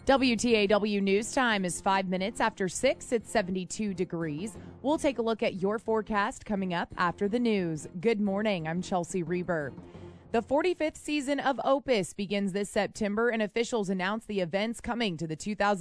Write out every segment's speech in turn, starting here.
WTAW News Time is 5 minutes after 6. It's 72 degrees. We'll take a look at your forecast coming up after the news. Good morning. I'm Chelsea Reber. The 45th season of Opus begins this September, and officials announced the events coming to the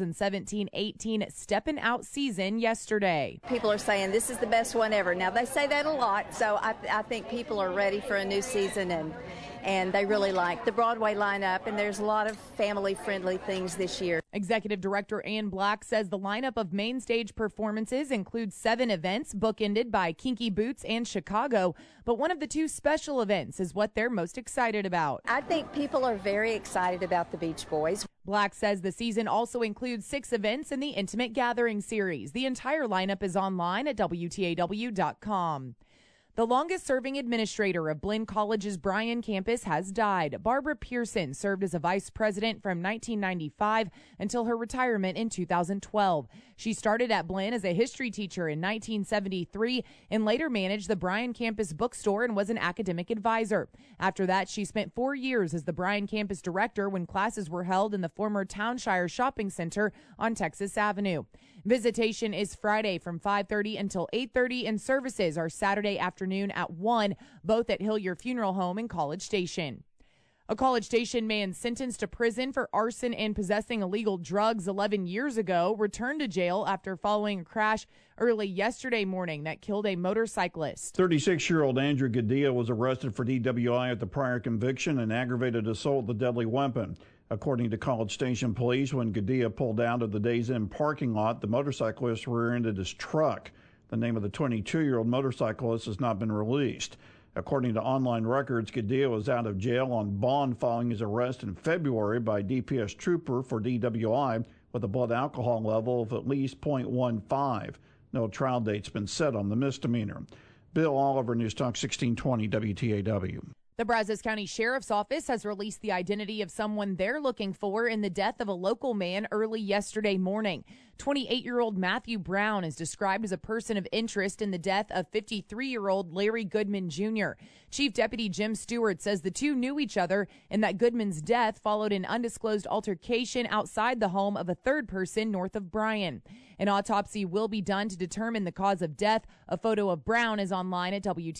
2017-18 Steppin' Out season yesterday. People are saying this is the best one ever. Now, they say that a lot, so I think people are ready for a new season, and they really like the Broadway lineup, and there's a lot of family-friendly things this year. Executive Director Ann Black says the lineup of main stage performances includes 7 events bookended by Kinky Boots and Chicago, but one of the 2 special events is what they're most excited about. I think people are very excited about the Beach Boys. Black says the season also includes 6 events in the Intimate Gathering series. The entire lineup is online at WTAW.com. The longest-serving administrator of Blinn College's Bryan campus has died. Barbara Pearson served as a vice president from 1995 until her retirement in 2012. She started at Blinn as a history teacher in 1973 and later managed the Bryan campus bookstore and was an academic advisor. After that, she spent 4 years as the Bryan campus director when classes were held in the former Townshire Shopping Center on Texas Avenue. Visitation is Friday from 5:30 until 8:30, and services are Saturday afternoon at 1, both at Hillier Funeral Home in College Station. A College Station man sentenced to prison for arson and possessing illegal drugs 11 years ago returned to jail after following a crash early yesterday morning that killed a motorcyclist. 36-year-old Andrew Gadea was arrested for DWI at the prior conviction and aggravated assault with a deadly weapon. According to College Station police, when Gadea pulled out of the Days Inn parking lot, the motorcyclist rear-ended his truck. The name of the 22-year-old motorcyclist has not been released. According to online records, Gadea was out of jail on bond following his arrest in February by DPS trooper for DWI with a blood alcohol level of at least 0.15. No trial date's been set on the misdemeanor. Bill Oliver, News Talk 1620 WTAW. The Brazos County Sheriff's Office has released the identity of someone they're looking for in the death of a local man early yesterday morning. 28-year-old Matthew Brown is described as a person of interest in the death of 53-year-old Larry Goodman Jr. Chief Deputy Jim Stewart says the two knew each other and that Goodman's death followed an undisclosed altercation outside the home of a third person north of Bryan. An autopsy will be done to determine the cause of death. A photo of Brown is online at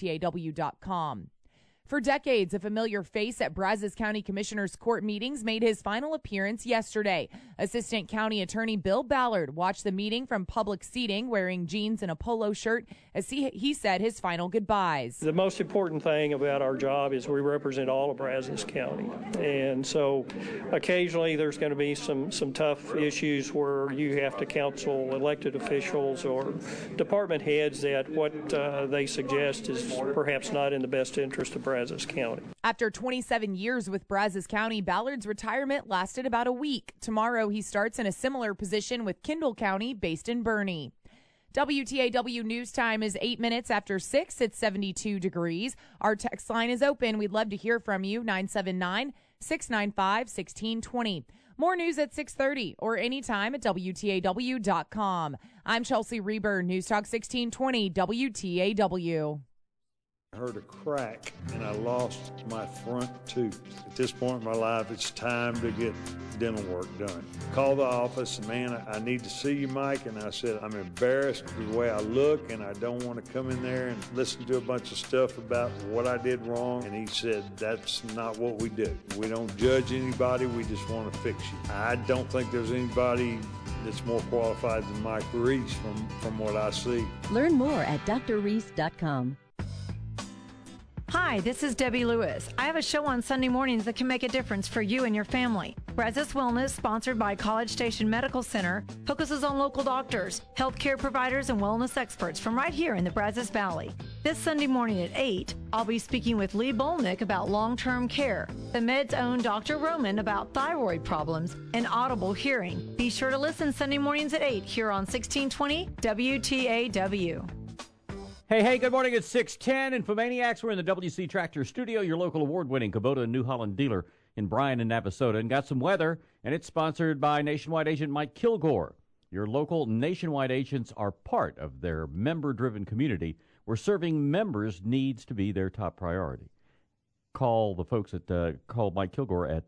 WTAW.com. For decades, a familiar face at Brazos County Commissioners Court meetings made his final appearance yesterday. Assistant County Attorney Bill Ballard watched the meeting from public seating, wearing jeans and a polo shirt, as he said his final goodbyes. The most important thing about our job is we represent all of Brazos County. And so occasionally there's going to be some tough issues where you have to counsel elected officials or department heads that what they suggest is perhaps not in the best interest of Brazos County. After 27 years with Brazos County, Ballard's retirement lasted about a week. Tomorrow he starts in a similar position with Kendall County, based in Boerne. WTAW News Time is 8 minutes after 6. It's 72 degrees. Our text line is open. We'd love to hear from you, 979-695-1620. More news at 6:30 or anytime at WTAW.com. I'm Chelsea Reber, News Talk 1620 WTAW. I heard a crack and I lost my front tooth. At this point in my life, it's time to get dental work done. Called the office, and man, I need to see you, Mike. And I said, I'm embarrassed with the way I look and I don't want to come in there and listen to a bunch of stuff about what I did wrong. And he said, that's not what we do. We don't judge anybody, we just want to fix you. I don't think there's anybody that's more qualified than Mike Reese from what I see. Learn more at drreese.com. Hi, this is Debbie Lewis. I have a show on Sunday mornings that can make a difference for you and your family. Brazos Wellness, sponsored by College Station Medical Center, focuses on local doctors, healthcare providers, and wellness experts from right here in the Brazos Valley. This Sunday morning at 8, I'll be speaking with Lee Bolnick about long-term care, the Med's own Dr. Roman about thyroid problems, and audible hearing. Be sure to listen Sunday mornings at 8 here on 1620 WTAW. Hey, good morning. It's 6:10. Infomaniacs, we're in the WC Tractor Studio, your local award-winning Kubota and New Holland dealer in Bryan and Navasota. And got some weather, and it's sponsored by Nationwide agent Mike Kilgore. Your local Nationwide agents are part of their member-driven community where serving members needs to be their top priority. call the folks at call Mike Kilgore at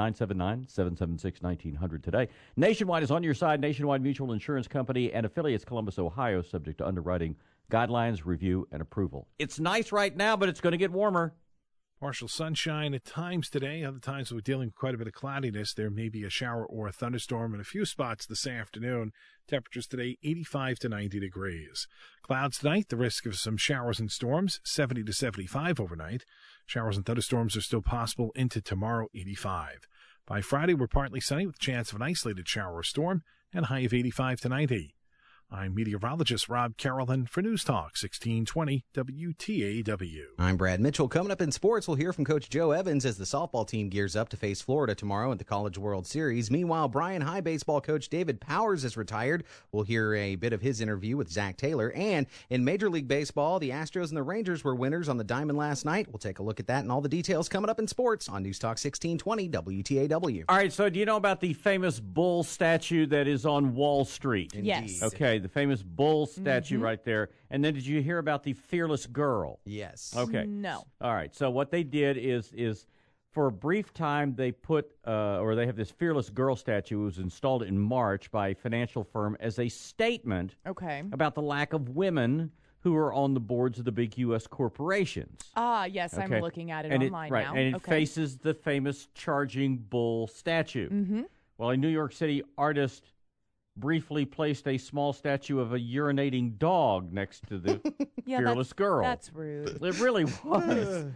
979-776-1900 today. Nationwide is on your side. Nationwide Mutual Insurance Company and affiliates, Columbus, Ohio, subject to underwriting guidelines, review, and approval. It's nice right now, but it's going to get warmer. Partial sunshine at times today. Other times we're dealing with quite a bit of cloudiness. There may be a shower or a thunderstorm in a few spots this afternoon. Temperatures today 85 to 90 degrees. Clouds tonight, the risk of some showers and storms, 70 to 75 overnight. Showers and thunderstorms are still possible into tomorrow, 85. By Friday, we're partly sunny with a chance of an isolated shower or storm and a high of 85 to 90. I'm meteorologist Rob Carrollton for News Talk 1620 WTAW. I'm Brad Mitchell. Coming up in sports, we'll hear from Coach Joe Evans as the softball team gears up to face Florida tomorrow at the College World Series. Meanwhile, Bryan High baseball coach David Powers is retired. We'll hear a bit of his interview with Zach Taylor. And in Major League Baseball, the Astros and the Rangers were winners on the diamond last night. We'll take a look at that and all the details coming up in sports on News Talk 1620 WTAW. All right, so do you know about the famous bull statue that is on Wall Street? Indeed. Yes. Okay, the famous bull statue right there. And then did you hear about the fearless girl? Yes. Okay. No. All right, so what they did is for a brief time they put, or they have this fearless girl statue. It was installed in March by a financial firm as a statement about the lack of women who are on the boards of the big U.S. corporations. Yes, Okay. I'm looking at it and online now. And it faces the famous charging bull statue. Mm-hmm. Well, a New York City artist briefly placed a small statue of a urinating dog next to the fearless girl. That's rude. It really was.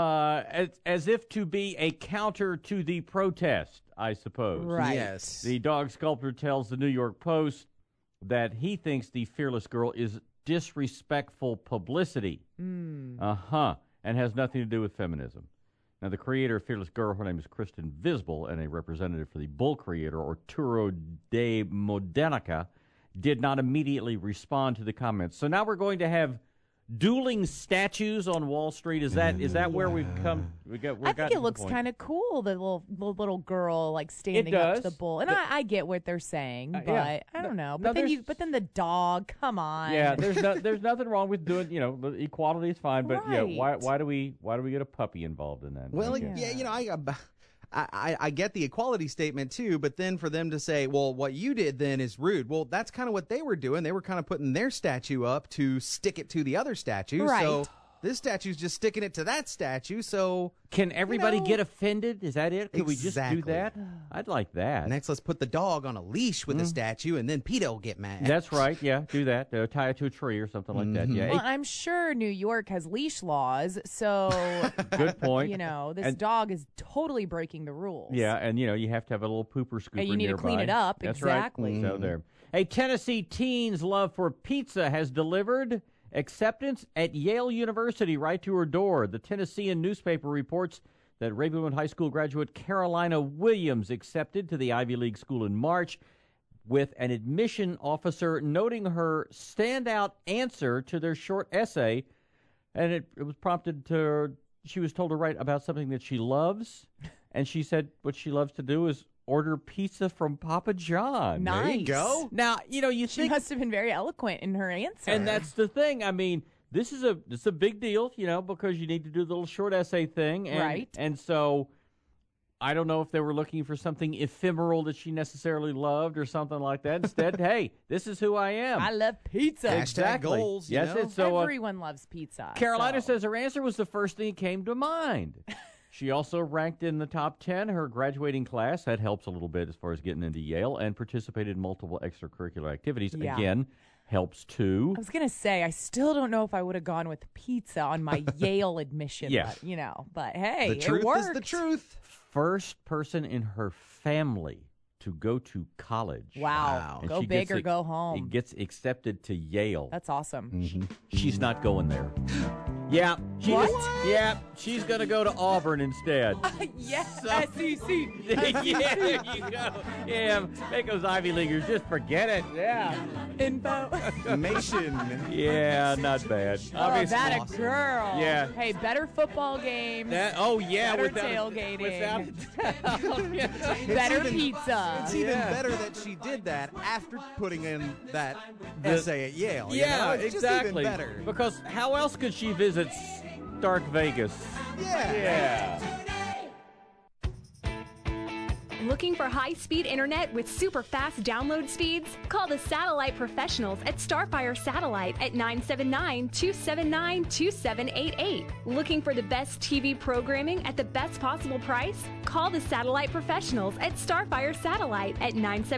As if to be a counter to the protest, I suppose. Right. Yes. The dog sculptor tells the New York Post that he thinks the fearless girl is disrespectful publicity. And has nothing to do with feminism. Now, the creator of Fearless Girl, her name is Kristen Visbal, and a representative for the bull creator, Arturo de Modenica, did not immediately respond to the comments. So now we're going to have dueling statues on Wall Street. Is that where we've come? I think it looks kind of cool. The little girl like standing up to the bull, and I get what they're saying, but I don't know. But then the dog. Come on. Yeah, there's nothing wrong with doing. Equality is fine, but why do we get a puppy involved in that? Well, I get the equality statement too, but then for them to say, well, what you did then is rude. Well, that's kind of what they were doing. They were kind of putting their statue up to stick it to the other statue. Right. So this statue's just sticking it to that statue. So can everybody get offended? Is that it? Can we just do that? I'd like that. Next, let's put the dog on a leash with the statue, and then PETA will get mad. That's right. Yeah, do that. Tie it to a tree or something like that. Yeah. Well, I'm sure New York has leash laws, so good point. This dog is totally breaking the rules. Yeah, and you have to have a little pooper scooper and you need nearby. to clean it up. That's exactly. Right. So there. Hey, Tennessee teens' love for pizza has delivered acceptance at Yale University right to her door. The Tennessean newspaper reports that Ravenwood High School graduate Carolina Williams accepted to the Ivy League school in March, with an admission officer noting her standout answer to their short essay, and it was prompted to. She was told to write about something that she loves, and she said what she loves to do is order pizza from Papa John. Nice. There you go. Now, she must have been very eloquent in her answer. And that's the thing. I mean, this is a big deal, because you need to do the little short essay thing. And, right. And so I don't know if they were looking for something ephemeral that she necessarily loved or something like that. Instead, hey, this is who I am. I love pizza. Exactly. Goals, yes, so everyone loves pizza. Carolina says her answer was the first thing that came to mind. She also ranked in the top 10. Her graduating class, that helps a little bit as far as getting into Yale, and participated in multiple extracurricular activities. Yeah. Again, helps too. I was going to say, I still don't know if I would have gone with pizza on my Yale admission. Yeah. But hey, the truth it worked. is the truth. First person in her family to go to college. Wow. And go she big gets or go home. It gets accepted to Yale. That's awesome. She's not going there. Yeah. She's going to go to Auburn instead. Yes, So- SEC. Yeah, there you go. Yeah, make those Ivy Leaguers just forget it. Yeah. Info. Nation. Yeah, not bad. Oh, that a girl. Yeah. Hey, better football games. Better tailgating. Without Better pizza. It's even better that she did that after putting in that essay at Yale. Yeah, It's exactly. just even better. Because how else could she visit Stark Vegas. Yeah. Looking for high-speed internet with super fast download speeds? Call the satellite professionals at Starfire Satellite at 979-279-2788. Looking for the best TV programming at the best possible price? Call the satellite professionals at Starfire Satellite at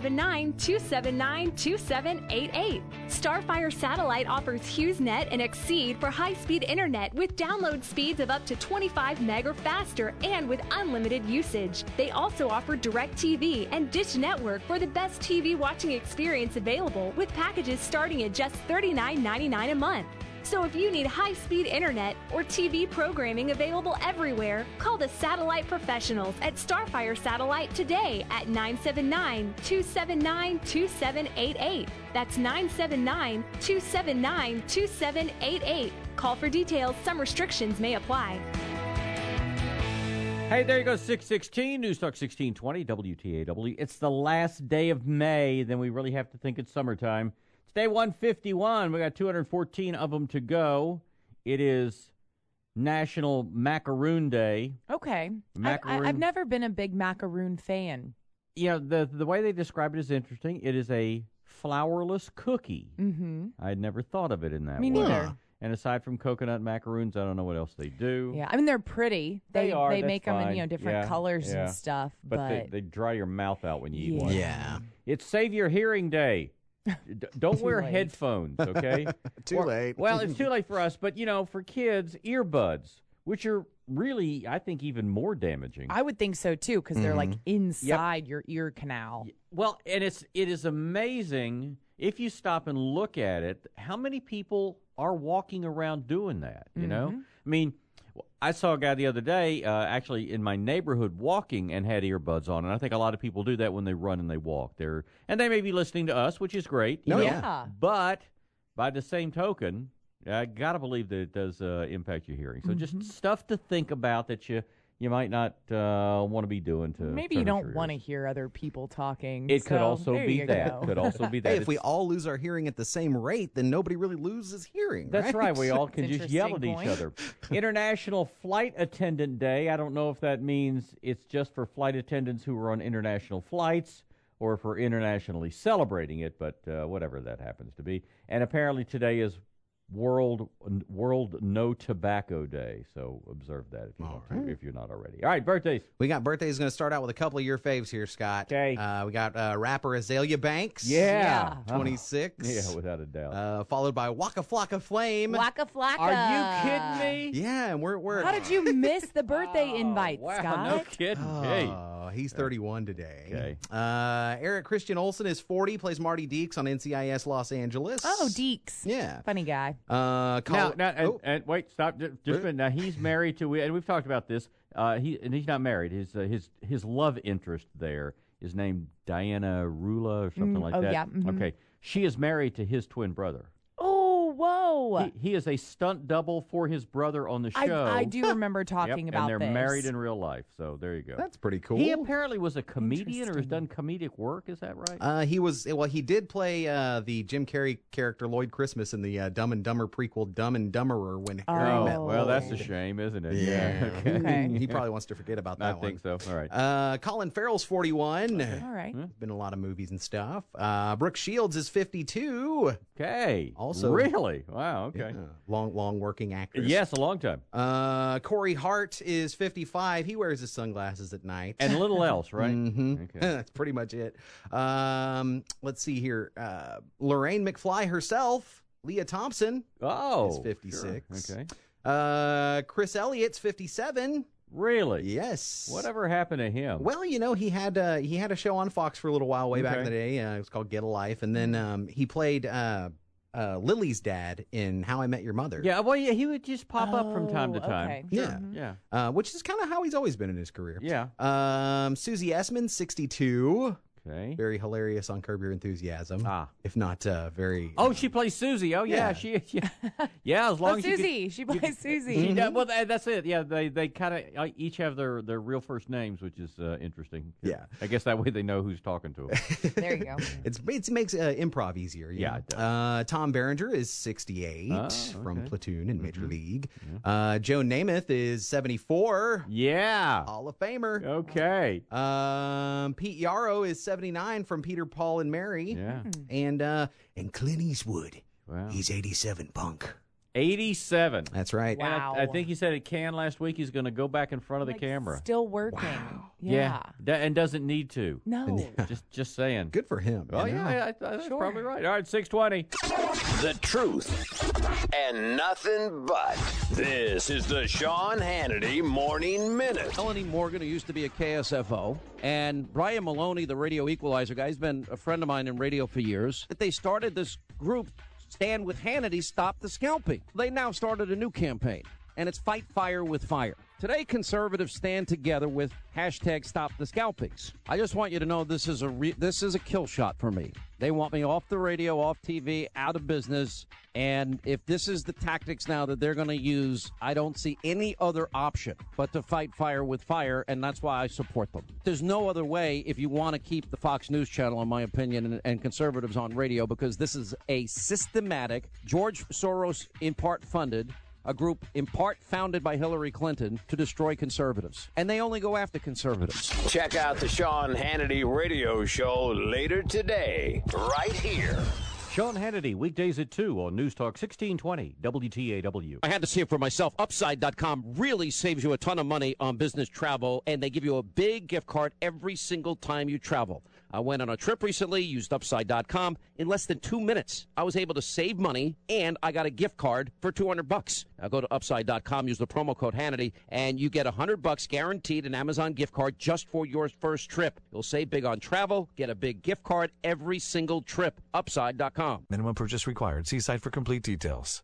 979-279-2788. Starfire Satellite offers HughesNet and Exceed for high-speed internet with download speeds of up to 25 meg or faster and with unlimited usage. They also offer DirecTV and Dish Network for the best TV watching experience available with packages starting at just $39.99 a month. So if you need high-speed internet or TV programming available everywhere, call the satellite professionals at Starfire Satellite today at 979-279-2788. That's 979-279-2788. Call for details. Some restrictions may apply. Hey, there you go, 616, News Talk 1620, WTAW. It's the last day of May, then we really have to think it's summertime. It's day 151. We got 214 of them to go. It is National Macaroon Day. Okay. Macaroon. I've never been a big macaroon fan. You know, the way they describe it is interesting. It is a flourless cookie. Mm-hmm. I'd never thought of it in that Me way. neither. And aside from coconut macaroons, I don't know what else they do. Yeah, I mean, they're pretty. They are. They That's make them fine. in different colors yeah. and stuff. But they dry your mouth out when you eat one. Yeah. It's Save Your Hearing Day. Don't wear late. headphones, okay? Too late. Well, it's too late for us, but, for kids, earbuds, which are really, I think, even more damaging. I would think so, too, because they're like inside your ear canal. Well, and it is amazing, if you stop and look at it, how many people are walking around doing that, you know? I mean, I saw a guy the other day actually in my neighborhood walking and had earbuds on, and I think a lot of people do that when they run and they walk. And they may be listening to us, which is great. You know? Yeah. But by the same token, I got to believe that it does impact your hearing. So just stuff to think about that you might not want to be doing to Maybe you don't want to hear other people talking. It could also there be you that. go. Could also be that. Hey, if we all lose our hearing at the same rate, then nobody really loses hearing. That's right. We all can That's just yell at interesting each other. International Flight Attendant Day. I don't know if that means it's just for flight attendants who are on international flights or if we're internationally celebrating it, but whatever that happens to be. And apparently today is World No Tobacco Day, so observe that if you're not already. All right, birthdays. We got birthdays. Going to start out with a couple of your faves here, Scott. Okay. We got rapper Azalea Banks. Yeah. 26. Yeah, without a doubt. Followed by Waka Flocka Flame. Waka Flocka. Are you kidding me? Yeah, and we're How did you miss the birthday invite, wow, Scott? no kidding. Hey. He's 31 today. Okay. Eric Christian Olsen is 40, plays Marty Deeks on NCIS Los Angeles. Oh, Deeks. Yeah. Funny guy. And wait, stop. Just a minute. Now he's married to, and we've talked about this. He's not married. His love interest there is named Diana Rula or something like that. Yeah. Mm-hmm. Okay, she is married to his twin brother. Oh, whoa. He is a stunt double for his brother on the show. I do remember talking about and they're this. married in real life. So there you go. That's pretty cool. He apparently was a comedian or has done comedic work. Is that right? He did play the Jim Carrey character Lloyd Christmas in the Dumb and Dumber prequel Dumb and Dumberer when Harry met well, Lloyd. that's a shame, isn't it? Yeah. Okay. He probably wants to forget about that I think so. All right. Colin Farrell's 41. All right. Been in a lot of movies and stuff. Brooke Shields is 52. Okay. Also, really? Wow. Okay. Long working actress. Yes, a long time. Corey Hart is 55. He wears his sunglasses at night. And little else, right? Mm-hmm. Okay. That's pretty much it. Let's see here. Lorraine McFly herself, Leah Thompson, is 56. Sure. Okay. Chris Elliott's 57. Really? Yes. Whatever happened to him? Well, he had a show on Fox for a little while way back in the day. It was called Get a Life, and then he played Lily's dad in How I Met Your Mother. Yeah, well, he would just pop up from time to time. Okay. Yeah. Yeah. Which is kind of how he's always been in his career. Yeah. Susie Essman, 62. Okay. Very hilarious on Curb Your Enthusiasm. If not very. Oh, she plays Susie. Oh, yeah. Yeah, as long as Susie. She plays Susie. Well, that's it. Yeah, they kind of each have their real first names, which is interesting. Yeah. I guess that way they know who's talking to them. There you go. It makes improv easier. Yeah, it does. Tom Berenger is 68 from Platoon in Major League. Joe Namath is 74. Yeah. Hall of Famer. Okay. Pete Yarrow is 79 from Peter, Paul, and Mary. Yeah. And Clint Eastwood. Wow. He's 87, punk. 87. That's right. Wow. And I think he said at Cannes last week he's going to go back in front of the camera. Still working. Wow. Yeah. And doesn't need to. No. Just saying. Good for him. Oh, yeah, that's probably right. All right, 620. The truth and nothing but. This is the Sean Hannity Morning Minute. Melanie Morgan, who used to be a KSFO, and Brian Maloney, the radio equalizer guy, he's been a friend of mine in radio for years, that they started this group, Stand with Hannity, Stop the Scalping. They now started a new campaign, and it's Fight Fire with Fire. Today, conservatives stand together with hashtag Stop the Scalpings. I just want you to know this is a kill shot for me. They want me off the radio, off TV, out of business. And if this is the tactics now that they're going to use, I don't see any other option but to fight fire with fire, and that's why I support them. There's no other way if you want to keep the Fox News channel, in my opinion, and conservatives on radio, because this is a systematic, George Soros in part funded, a group in part founded by Hillary Clinton to destroy conservatives. And they only go after conservatives. Check out the Sean Hannity radio show later today, right here. Sean Hannity, weekdays at 2 on News Talk 1620 WTAW. I had to see it for myself. Upside.com really saves you a ton of money on business travel, and they give you a big gift card every single time you travel. I went on a trip recently, used Upside.com. In less than 2 minutes, I was able to save money, and I got a gift card for $200. Now go to Upside.com, use the promo code Hannity, and you get $100 guaranteed an Amazon gift card just for your first trip. You'll save big on travel, get a big gift card every single trip. Upside.com. Minimum purchase required. See site for complete details.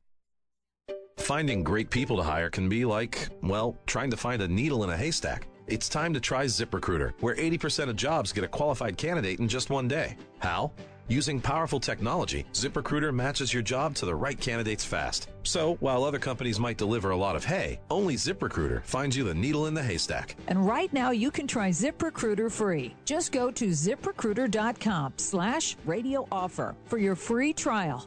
Finding great people to hire can be like, well, trying to find a needle in a haystack. It's time to try ZipRecruiter, where 80% of jobs get a qualified candidate in just one day. How? Using powerful technology, ZipRecruiter matches your job to the right candidates fast. So, while other companies might deliver a lot of hay, only ZipRecruiter finds you the needle in the haystack. And right now, you can try ZipRecruiter free. Just go to ZipRecruiter.com/radio offer for your free trial.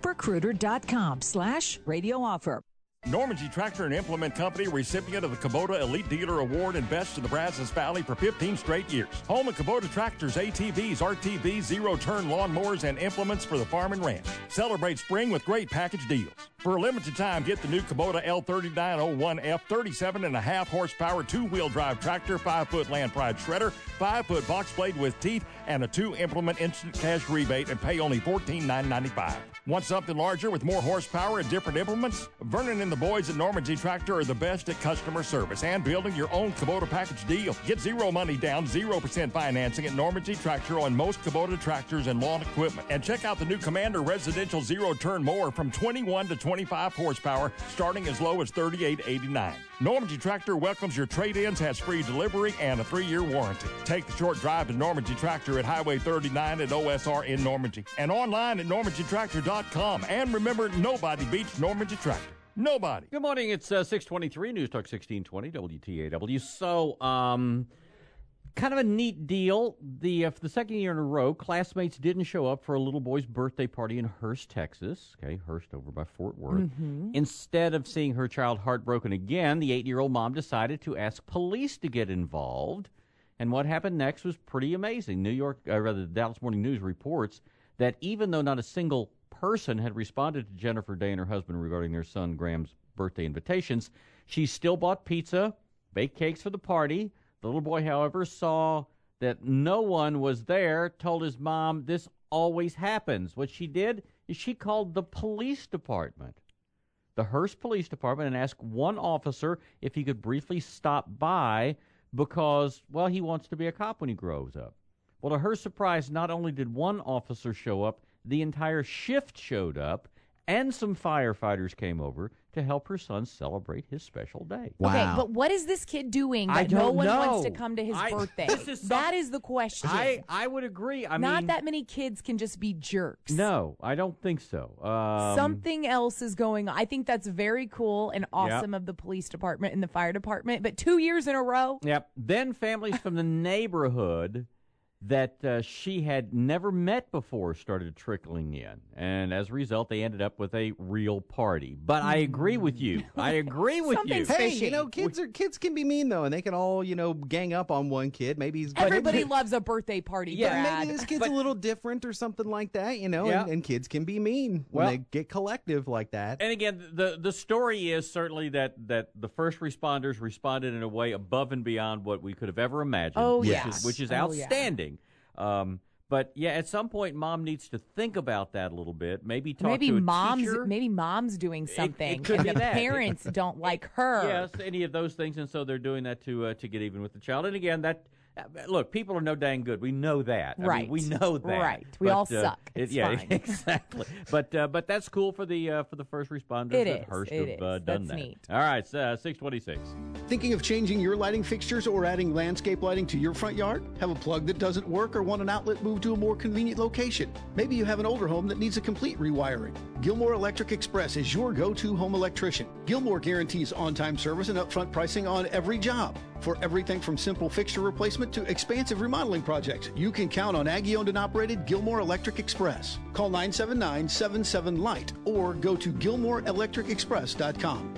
ZipRecruiter.com/radio offer. Normandy Tractor and Implement Company, recipient of the Kubota Elite Dealer Award and Best of the Brazos Valley for 15 straight years. Home of Kubota tractors, ATVs, RTVs, zero-turn lawnmowers, and implements for the farm and ranch. Celebrate spring with great package deals. For a limited time, get the new Kubota L3901F 37.5 horsepower two-wheel drive tractor, 5-foot land pride shredder, 5-foot box blade with teeth, and a 2-implement instant cash rebate, and pay only $14,995. Want something larger with more horsepower and different implements? Vernon and the boys at Normandy Tractor are the best at customer service and building your own Kubota package deal. Get zero money down, 0% financing at Normandy Tractor on most Kubota tractors and lawn equipment. And check out the new Commander Residential Zero-Turn Mower from 21 to 25 horsepower, starting as low as $38.89. Normandy Tractor welcomes your trade-ins, has free delivery, and a 3-year warranty. Take the short drive to Normandy Tractor at Highway 39 at OSR in Normandy and online at normandytractor.com. And remember, nobody beats Normandy Tractor. Nobody. Good morning. It's 623 News Talk 1620 WTAW. So, kind of a neat deal. For the second year in a row, classmates didn't show up for a little boy's birthday party in Hurst, Texas. Okay, Hurst over by Fort Worth. Mm-hmm. Instead of seeing her child heartbroken again, the 8-year-old mom decided to ask police to get involved. And what happened next was pretty amazing. The Dallas Morning News reports that even though not a single person had responded to Jennifer Day and her husband regarding their son Graham's birthday invitations, she still bought pizza, baked cakes for the party. The little boy, however, saw that no one was there, told his mom this always happens. What she did is she called the police department, the Hurst Police Department, and asked one officer if he could briefly stop by because, well, he wants to be a cop when he grows up. Well, to her surprise, not only did one officer show up, the entire shift showed up, and some firefighters came over to help her son celebrate his special day. Wow. Okay, but what is this kid doing I that no don't one know. wants to come to his birthday? That is the question. I would agree. Not that many kids can just be jerks. No, I don't think so. Something else is going on. I think that's very cool and awesome of the police department and the fire department, but 2 years in a row? Yep. Then families from the neighborhood that she had never met before started trickling in. And as a result, they ended up with a real party. But I agree with you. I agree with you. Hey, you know, kids can be mean, though, and they can all, gang up on one kid. Maybe he's Everybody loves a birthday party, Brad. maybe this kid's a little different or something like that, and kids can be mean when they get collective like that. And again, the story is certainly that the first responders responded in a way above and beyond what we could have ever imagined, which is outstanding. But yeah, at some point, mom needs to think about that a little bit. Maybe talk to a teacher. Maybe mom's doing something, it could and be the that. parents don't like her. Yes, any of those things, and so they're doing that to get even with the child. And again, look, people are no dang good. We know that. Right. I mean, we know that. Right. We all suck. It's yeah, fine. exactly. But that's cool for the first responders at Hearst to have done That's that. neat. All right, 626. Thinking of changing your lighting fixtures or adding landscape lighting to your front yard? Have a plug that doesn't work or want an outlet moved to a more convenient location? Maybe you have an older home that needs a complete rewiring. Gilmore Electric Express is your go-to home electrician. Gilmore guarantees on-time service and upfront pricing on every job. For everything from simple fixture replacement to expansive remodeling projects, you can count on Aggie-owned and operated Gilmore Electric Express. Call 979-77-LIGHT or go to GilmoreElectricExpress.com.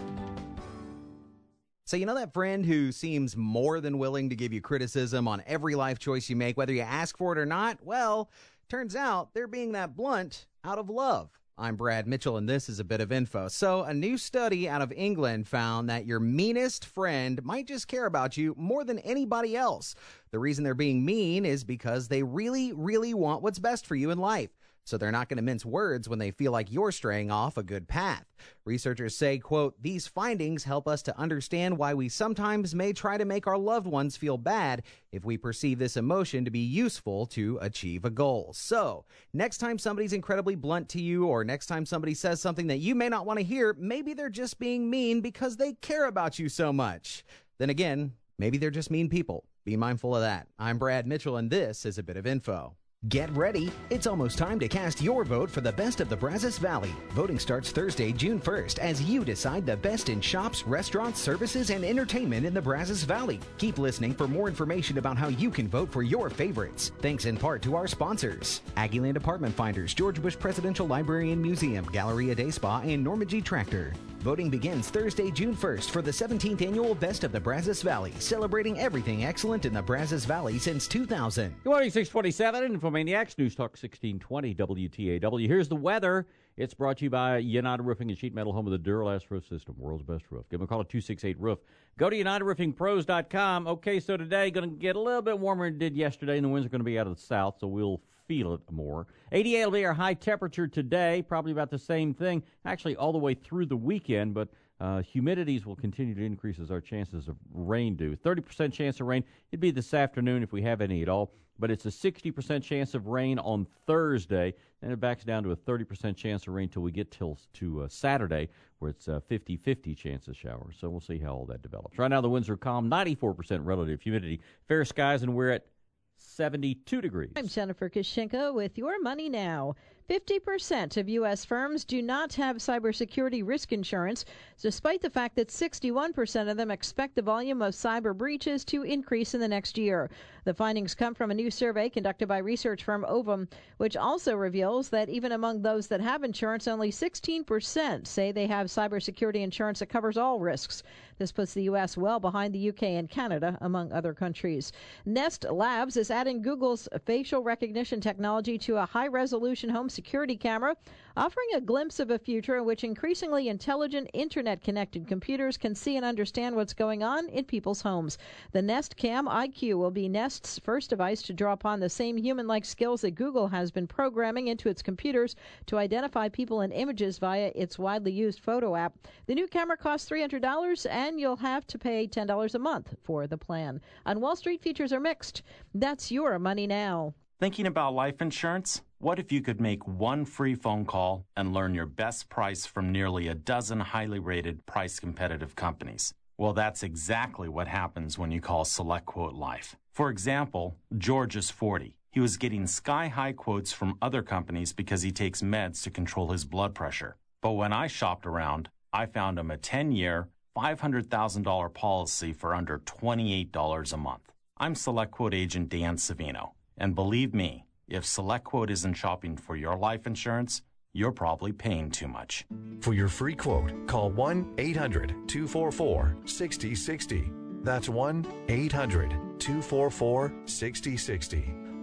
So you know that friend who seems more than willing to give you criticism on every life choice you make, whether you ask for it or not? Well, turns out they're being that blunt out of love. I'm Brad Mitchell, and this is a bit of info. So a new study out of England found that your meanest friend might just care about you more than anybody else. The reason they're being mean is because they really, really want what's best for you in life. So they're not going to mince words when they feel like you're straying off a good path. Researchers say, quote, these findings help us to understand why we sometimes may try to make our loved ones feel bad if we perceive this emotion to be useful to achieve a goal. So next time somebody's incredibly blunt to you, or next time somebody says something that you may not want to hear, maybe they're just being mean because they care about you so much. Then again, maybe they're just mean people. Be mindful of that. I'm Brad Mitchell, and this is a bit of info. Get ready. It's almost time to cast your vote for the best of the Brazos Valley. Voting starts Thursday, June 1st, as you decide the best in shops, restaurants, services, and entertainment in the Brazos Valley. Keep listening for more information about how you can vote for your favorites. Thanks in part to our sponsors: Aggieland Apartment Finders, George Bush Presidential Library and Museum, Galleria Day Spa, and Normandy Tractor. Voting begins Thursday, June 1st for the 17th annual Best of the Brazos Valley, celebrating everything excellent in the Brazos Valley since 2000. Good morning, 627, Infomaniacs, News Talk 1620 WTAW. Here's the weather. It's brought to you by United Roofing and Sheet Metal, home of the Duralast Roof System, world's best roof. Give them a call at 268-ROOF. Go to UnitedRoofingPros.com. Okay, so today going to get a little bit warmer than it did yesterday, and the winds are going to be out of the south, so we'll feel it more. 88 will be our high temperature today, probably about the same thing, actually all the way through the weekend, but humidities will continue to increase as our chances of rain do. 30% chance of rain. It'd be this afternoon if we have any at all, but it's a 60% chance of rain on Thursday, and it backs down to a 30% chance of rain till we get to Saturday, where it's a 50-50 chance of showers. So we'll see how all that develops. Right now the winds are calm, 94% relative humidity, fair skies, and we're at 72 degrees. I'm Jennifer Kishinka with Your Money Now. 50% of U.S. firms do not have cybersecurity risk insurance, despite the fact that 61% of them expect the volume of cyber breaches to increase in the next year. The findings come from a new survey conducted by research firm Ovum, which also reveals that even among those that have insurance, only 16% say they have cybersecurity insurance that covers all risks. This puts the U.S. well behind the U.K. and Canada, among other countries. Nest Labs is adding Google's facial recognition technology to a high-resolution home security camera, offering a glimpse of a future in which increasingly intelligent internet-connected computers can see and understand what's going on in people's homes. The Nest Cam IQ will be Nest's first device to draw upon the same human-like skills that Google has been programming into its computers to identify people and images via its widely used photo app. The new camera costs $300, and you'll have to pay $10 a month for the plan. On Wall Street, futures are mixed. That's Your Money Now. Thinking about life insurance? What if you could make one free phone call and learn your best price from nearly a dozen highly rated, price-competitive companies? Well, that's exactly what happens when you call SelectQuote Life. For example, George is 40. He was getting sky-high quotes from other companies because he takes meds to control his blood pressure. But when I shopped around, I found him a 10-year, $500,000 policy for under $28 a month. I'm SelectQuote agent Dan Savino, and believe me, if SelectQuote isn't shopping for your life insurance, you're probably paying too much. For your free quote, call 1-800-244-6060. That's 1-800-244-6060.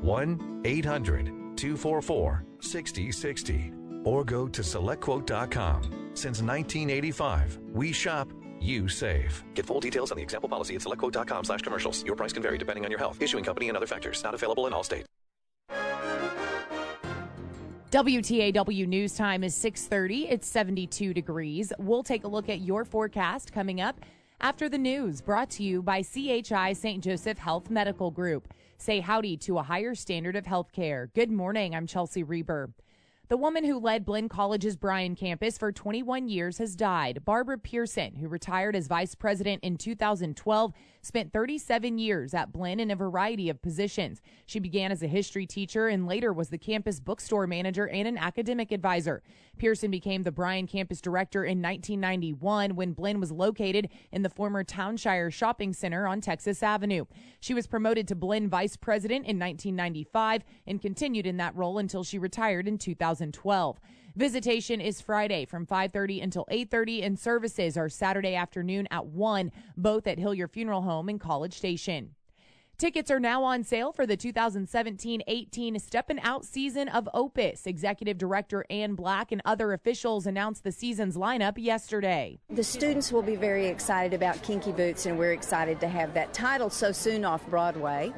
1-800-244-6060. Or go to SelectQuote.com. Since 1985, we shop, you save. Get full details on the example policy at SelectQuote.com/commercials. Your price can vary depending on your health, issuing company, and other factors. Not available in all states. WTAW News Time is 6:30. It's 72 degrees. We'll take a look at your forecast coming up after the news, brought to you by CHI St. Joseph Health Medical Group. Say howdy to a higher standard of health care. Good morning. I'm Chelsea Reber. The woman who led Blinn College's Bryan campus for 21 years has died. Barbara Pearson, who retired as vice president in 2012, spent 37 years at Blinn in a variety of positions. She began as a history teacher and later was the campus bookstore manager and an academic advisor. Pearson became the Bryan campus director in 1991 when Blinn was located in the former Townshire Shopping Center on Texas Avenue. She was promoted to Blinn vice president in 1995 and continued in that role until she retired in 2012. Visitation is Friday from 5:30 until 8:30, and services are Saturday afternoon at 1, both at Hillier Funeral Home in College Station. Tickets are now on sale for the 2017-18 Steppin' Out season of Opus. Executive Director Ann Black and other officials announced the season's lineup yesterday. The students will be very excited about Kinky Boots, and we're excited to have that title so soon off Broadway.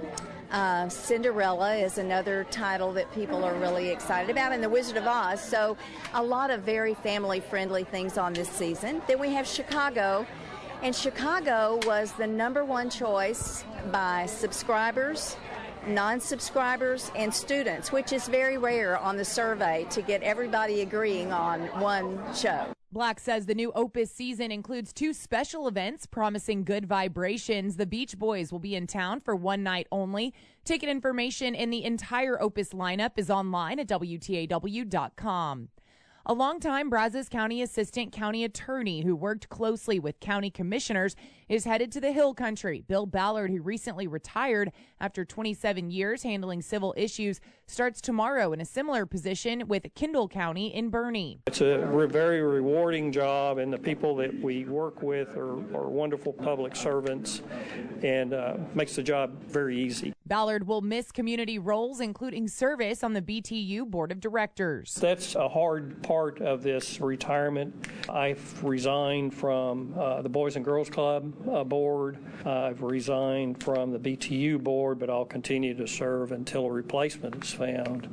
Cinderella is another title that people are really excited about, and The Wizard of Oz. So a lot of very family-friendly things on this season. Then we have Chicago. And Chicago was the #1 choice by subscribers, non-subscribers, and students, which is very rare on the survey to get everybody agreeing on one show. Black says the new Opus season includes 2 special events promising good vibrations. The Beach Boys will be in town for one night only. Ticket information in the entire Opus lineup is online at WTAW.com. A longtime Brazos County assistant county attorney who worked closely with county commissioners is headed to the Hill Country. Bill Ballard, who recently retired after 27 years handling civil issues, starts tomorrow in a similar position with Kendall County in Boerne. It's a very rewarding job, and the people that we work with are wonderful public servants, and makes the job very easy. Ballard will miss community roles, including service on the BTU Board of Directors. That's a hard part of this retirement. I've resigned from the Boys and Girls Club board. I've resigned from the BTU board, but I'll continue to serve until a replacement is found.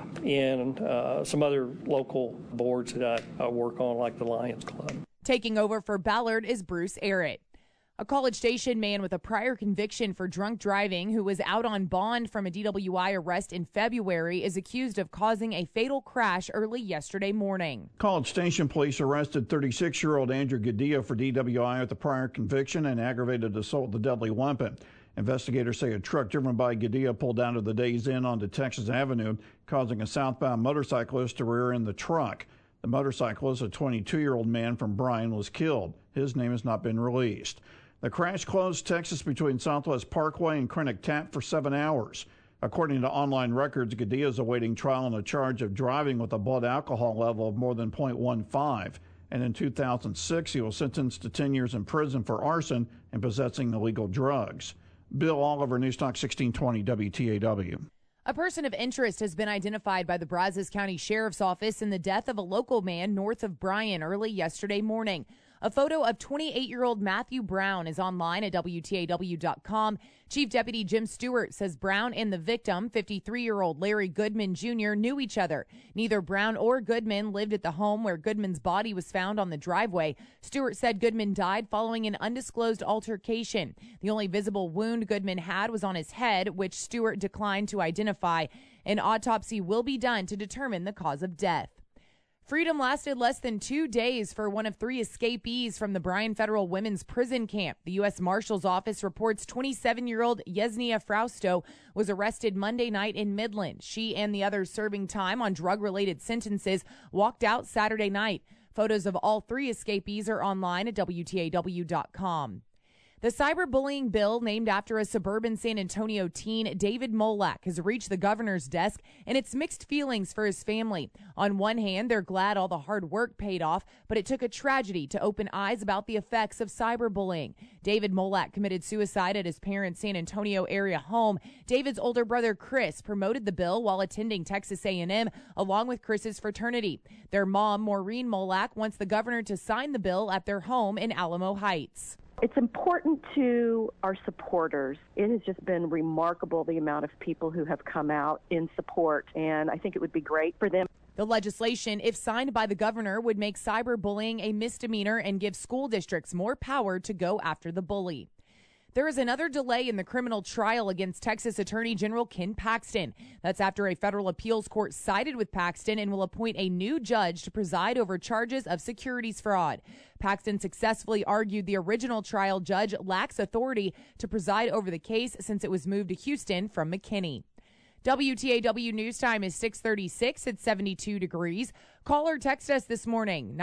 And some other local boards that I work on, like the Lions Club. Taking over for Ballard is Bruce Arrett. A College Station man with a prior conviction for drunk driving who was out on bond from a DWI arrest in February is accused of causing a fatal crash early yesterday morning. College Station police arrested 36-year-old Andrew Gadea for DWI with a prior conviction and aggravated assault with a deadly weapon. Investigators say a truck driven by Gadea pulled down to the Days Inn onto Texas Avenue, causing a southbound motorcyclist to rear end the truck. The motorcyclist, a 22-year-old man from Bryan, was killed. His name has not been released. The crash closed Texas between Southwest Parkway and Krennic Tap for 7 hours. According to online records, Gadea is awaiting trial on a charge of driving with a blood alcohol level of more than 0.15. And in 2006, he was sentenced to 10 years in prison for arson and possessing illegal drugs. Bill Oliver, Newstalk 1620 WTAW. A person of interest has been identified by the Brazos County Sheriff's Office in the death of a local man north of Bryan early yesterday morning. A photo of 28-year-old Matthew Brown is online at WTAW.com. Chief Deputy Jim Stewart says Brown and the victim, 53-year-old Larry Goodman Jr., knew each other. Neither Brown or Goodman lived at the home where Goodman's body was found on the driveway. Stewart said Goodman died following an undisclosed altercation. The only visible wound Goodman had was on his head, which Stewart declined to identify. An autopsy will be done to determine the cause of death. Freedom lasted less than 2 days for one of 3 escapees from the Bryan Federal Women's Prison Camp. The U.S. Marshal's Office reports 27-year-old Yesenia Frausto was arrested Monday night in Midland. She and the others serving time on drug-related sentences walked out Saturday night. Photos of all 3 escapees are online at WTAW.com. The cyberbullying bill, named after a suburban San Antonio teen, David Molak, has reached the governor's desk, and it's mixed feelings for his family. On one hand, they're glad all the hard work paid off, but it took a tragedy to open eyes about the effects of cyberbullying. David Molak committed suicide at his parents' San Antonio area home. David's older brother, Chris, promoted the bill while attending Texas A&M, along with Chris's fraternity. Their mom, Maureen Molak, wants the governor to sign the bill at their home in Alamo Heights. It's important to our supporters. It has just been remarkable, the amount of people who have come out in support, and I think it would be great for them. The legislation, if signed by the governor, would make cyberbullying a misdemeanor and give school districts more power to go after the bully. There is another delay in the criminal trial against Texas Attorney General Ken Paxton. That's after a federal appeals court sided with Paxton and will appoint a new judge to preside over charges of securities fraud. Paxton successfully argued the original trial judge lacks authority to preside over the case since it was moved to Houston from McKinney. WTAW News Time is 6:36 at 72 degrees. Call or text us this morning,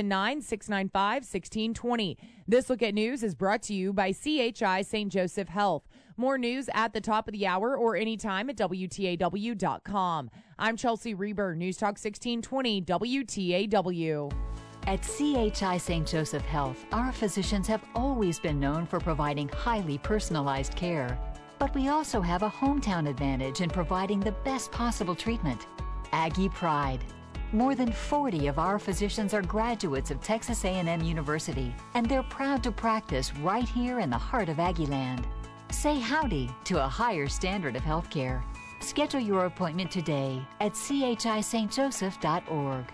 979-695-1620. This Look at News is brought to you by CHI St. Joseph Health. More news at the top of the hour or anytime at WTAW.com. I'm Chelsea Reber, News Talk 1620 WTAW. At CHI St. Joseph Health, our physicians have always been known for providing highly personalized care. But we also have a hometown advantage in providing the best possible treatment. Aggie Pride. More than 40 of our physicians are graduates of Texas A&M University, and they're proud to practice right here in the heart of Aggieland. Say howdy to a higher standard of healthcare. Schedule your appointment today at chistjoseph.org.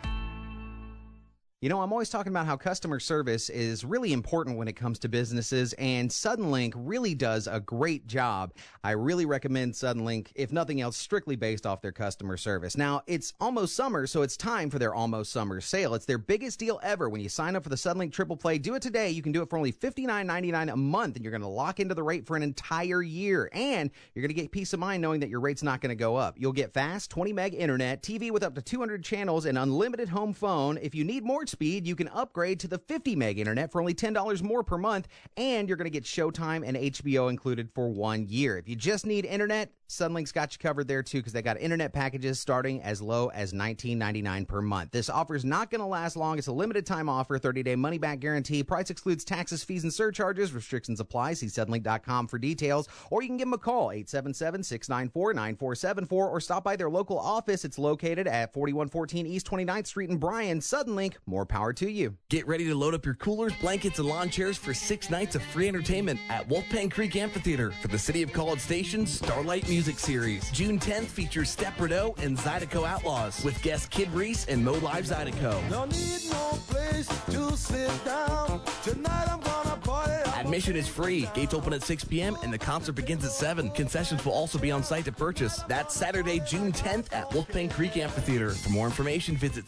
You know, I'm always talking about how customer service is really important when it comes to businesses, and Suddenlink really does a great job. I really recommend Suddenlink, if nothing else, strictly based off their customer service. Now, it's almost summer, so it's time for their almost summer sale. It's their biggest deal ever. When you sign up for the Suddenlink Triple Play, do it today. You can do it for only $59.99 a month, and you're going to lock into the rate for an entire year. And you're going to get peace of mind knowing that your rate's not going to go up. You'll get fast 20 meg internet, TV with up to 200 channels, and unlimited home phone. If you need more speed, you can upgrade to the 50 meg internet for only $10 more per month, and you're going to get Showtime and HBO included for 1 year. If you just need internet, Suddenlink's got you covered there too, because they got internet packages starting as low as $19.99 per month. This offer is not going to last long. It's a limited time offer, 30-day money-back guarantee. Price excludes taxes, fees, and surcharges. Restrictions apply. See Suddenlink.com for details, or you can give them a call, 877-694-9474, or stop by their local office. It's located at 4114 East 29th Street in Bryan. Suddenlink, more power to you. Get ready to load up your coolers, blankets, and lawn chairs for 6 nights of free entertainment at Wolfgang Creek Amphitheater for the City of College Station's Starlight Music Series. June 10th features Step Rideau and Zydeco Outlaws with guests Kid Reese and Mo Live Zydeco. No need no place to sit down. Tonight I'm gonna party. Admission is free. Gates open at 6 p.m. and the concert begins at 7. Concessions will also be on site to purchase. That's Saturday, June 10th at Wolfgang Creek Amphitheater. For more information, visit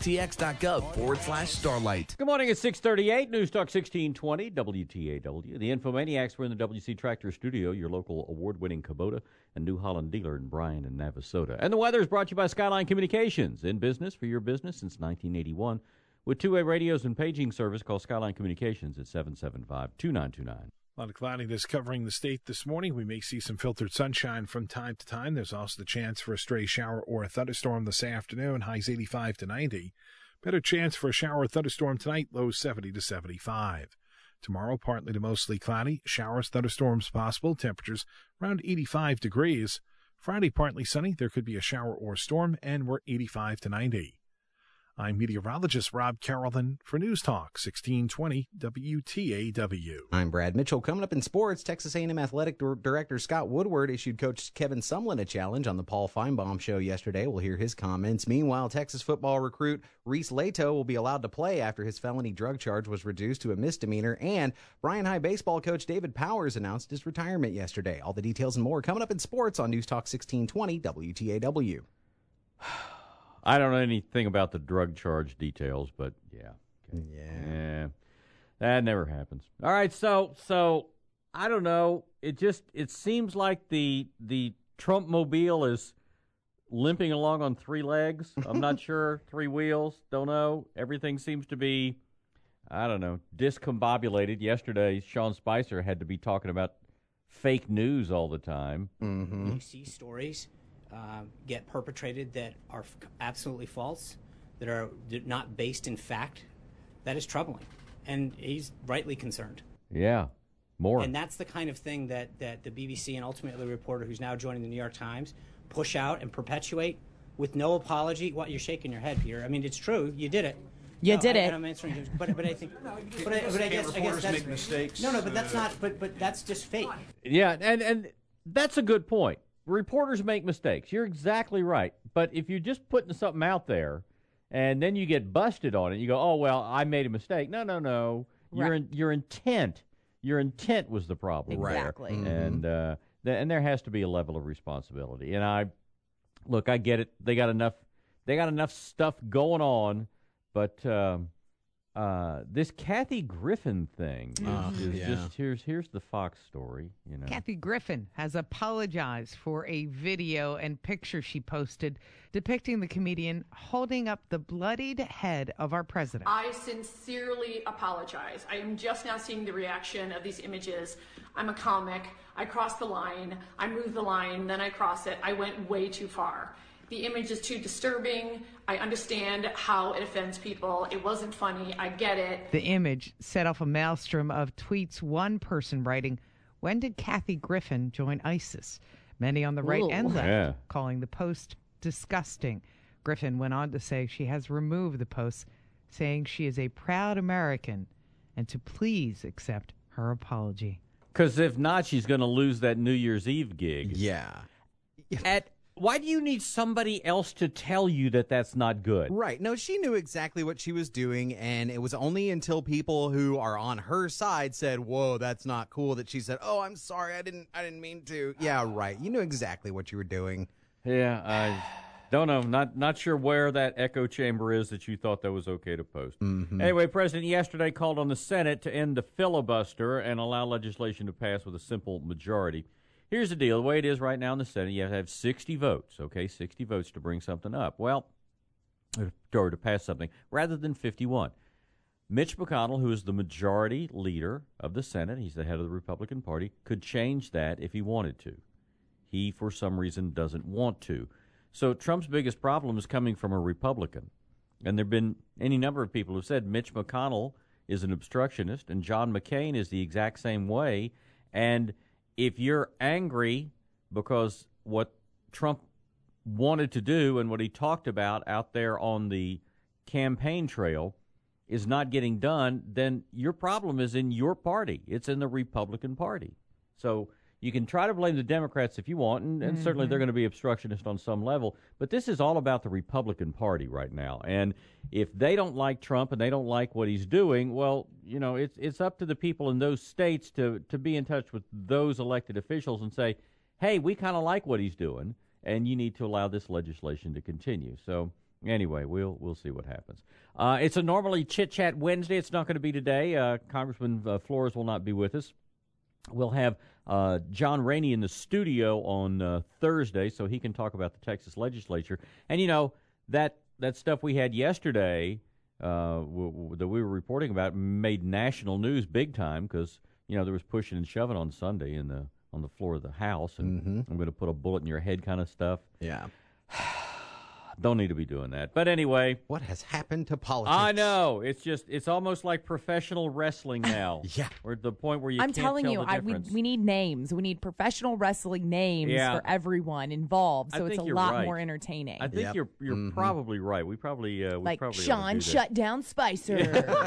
cstx.gov/Starlight. Good morning. It's 6:38. News Talk 1620 WTAW. The Infomaniacs were in the WC Tractor Studio, your local award-winning Kubota and New Holland dealer in Bryan and Navasota. And the weather is brought to you by Skyline Communications. In business for your business since 1981. With two-way radios and paging service, call Skyline Communications at 775-2929. A lot of cloudiness covering the state this morning. We may see some filtered sunshine from time to time. There's also the chance for a stray shower or a thunderstorm this afternoon. Highs 85 to 90. Better chance for a shower or thunderstorm tonight. Lows 70 to 75. Tomorrow, partly to mostly cloudy. Showers, thunderstorms possible. Temperatures around 85 degrees. Friday, partly sunny. There could be a shower or storm, and we're 85 to 90. I'm meteorologist Rob Carrollton for News Talk 1620 WTAW. I'm Brad Mitchell. Coming up in sports, Texas A&M Athletic Director Scott Woodward issued Coach Kevin Sumlin a challenge on the Paul Feinbaum show yesterday. We'll hear his comments. Meanwhile, Texas football recruit Reese Lato will be allowed to play after his felony drug charge was reduced to a misdemeanor. And Bryan High baseball coach David Powers announced his retirement yesterday. All the details and more coming up in sports on News Talk 1620 WTAW. I don't know anything about the drug charge details, but yeah, that never happens. All right, so I don't know. It seems like the Trump mobile is limping along on three legs. I'm not sure. Three wheels. Don't know. Everything seems to be, I don't know, discombobulated. Yesterday, Sean Spicer had to be talking about fake news all the time. You see stories get perpetrated that are absolutely false, that are not based in fact. That is troubling, and he's rightly concerned. Yeah, more. And that's the kind of thing that the BBC and ultimately the reporter who's now joining the New York Times push out and perpetuate with no apology. What, you're shaking your head, Peter? I mean, it's true. You did it. You did it. I'm answering, but I think, but I guess that's, make mistakes. No, but that's not. But that's just fake. Yeah, and that's a good point. Reporters make mistakes. You're exactly right. But if you're just putting something out there and then you get busted on it, you go, oh, well, I made a mistake. No. Right. Your intent was the problem. Exactly. And there has to be a level of responsibility. And I get it. They got enough stuff going on, but this Kathy Griffin thing is just here's the Fox story. You know, Kathy Griffin has apologized for a video and picture she posted depicting the comedian holding up the bloodied head of our president. I sincerely apologize. I am just now seeing the reaction of these images. I'm a comic. I crossed the line. I moved the line, then I cross it. I went way too far. The image is too disturbing. I understand how it offends people. It wasn't funny. I get it. The image set off a maelstrom of tweets, one person writing, "When did Kathy Griffin join ISIS?" Many on the right and left calling the post disgusting. Griffin went on to say she has removed the post, saying she is a proud American and to please accept her apology. Because if not, she's going to lose that New Year's Eve gig. Yeah. Why do you need somebody else to tell you that that's not good? Right. No, she knew exactly what she was doing, and it was only until people who are on her side said, "Whoa, that's not cool," that she said, "Oh, I'm sorry, I didn't mean to." Yeah, right. You knew exactly what you were doing. Yeah, I don't know. Not sure where that echo chamber is that you thought that was okay to post. Mm-hmm. Anyway, President yesterday called on the Senate to end the filibuster and allow legislation to pass with a simple majority. Here's the deal. The way it is right now in the Senate, you have to have 60 votes, okay, 60 votes to bring something up. Well, or to pass something, rather than 51. Mitch McConnell, who is the majority leader of the Senate, he's the head of the Republican Party, could change that if he wanted to. He, for some reason, doesn't want to. So Trump's biggest problem is coming from a Republican. And there have been any number of people who have said Mitch McConnell is an obstructionist, and John McCain is the exact same way. And if you're angry because what Trump wanted to do and what he talked about out there on the campaign trail is not getting done, then your problem is in your party. It's in the Republican Party. So you can try to blame the Democrats if you want, and certainly they're going to be obstructionist on some level, but this is all about the Republican Party right now. And if they don't like Trump and they don't like what he's doing, well, you know, it's up to the people in those states to be in touch with those elected officials and say, hey, we kind of like what he's doing, and you need to allow this legislation to continue. So anyway, we'll see what happens. It's a normally chit-chat Wednesday. It's not going to be today. Congressman Flores will not be with us. We'll have John Rainey in the studio on Thursday so he can talk about the Texas legislature. And, you know, that stuff we had yesterday that we were reporting about made national news big time because, you know, there was pushing and shoving on Sunday on the floor of the House. And I'm going to put a bullet in your head kind of stuff. Yeah. Don't need to be doing that. But anyway. What has happened to politics? I know. It's almost like professional wrestling now. Yeah. We're at the point where I'm telling you, we need names. We need professional wrestling names for everyone involved, so it's a lot more entertaining. I think you're probably right. We probably like probably Sean Shut Down Spicer.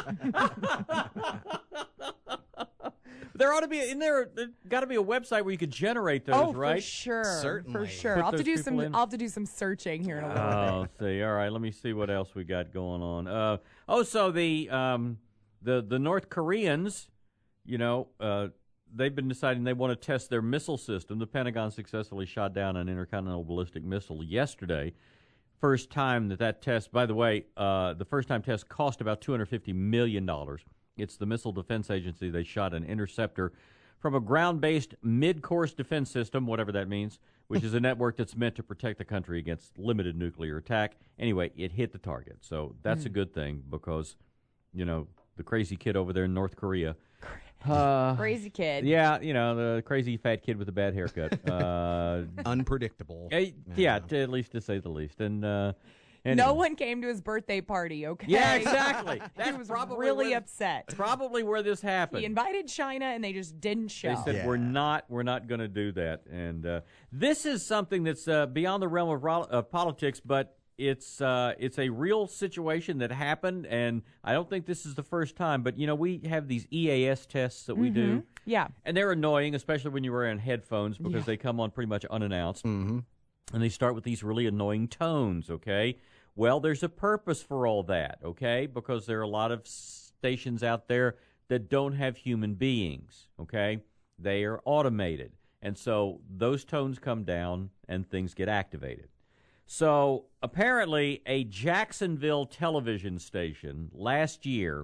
There ought to be there's got to be a website where you could generate those, right? For sure. Certainly. For sure. I'll have to do some searching here in a little bit. Oh, see. All right, let me see what else we got going on. So the North Koreans, they've been deciding they want to test their missile system. The Pentagon successfully shot down an intercontinental ballistic missile yesterday. First time that test, by the way, the first-time test cost about $250 million. It's the Missile Defense Agency. They shot an interceptor from a ground-based mid-course defense system, whatever that means, which is a network that's meant to protect the country against limited nuclear attack. Anyway, it hit the target. So that's a good thing because, the crazy kid over there in North Korea. Crazy kid. Yeah, the crazy fat kid with the bad haircut. Unpredictable. Yeah, at least to say the least. And anyway. No one came to his birthday party, okay? Yeah, exactly. He was really upset. Probably where this happened. He invited China, and they just didn't show. They said, we're not going to do that. And this is something that's beyond the realm of politics, but it's a real situation that happened, and I don't think this is the first time. But, we have these EAS tests that we do. Yeah. And they're annoying, especially when you're wearing headphones, because they come on pretty much unannounced. Mm-hmm. And they start with these really annoying tones, okay? Well, there's a purpose for all that, okay? Because there are a lot of stations out there that don't have human beings, okay? They are automated. And so those tones come down and things get activated. So apparently a Jacksonville television station last year,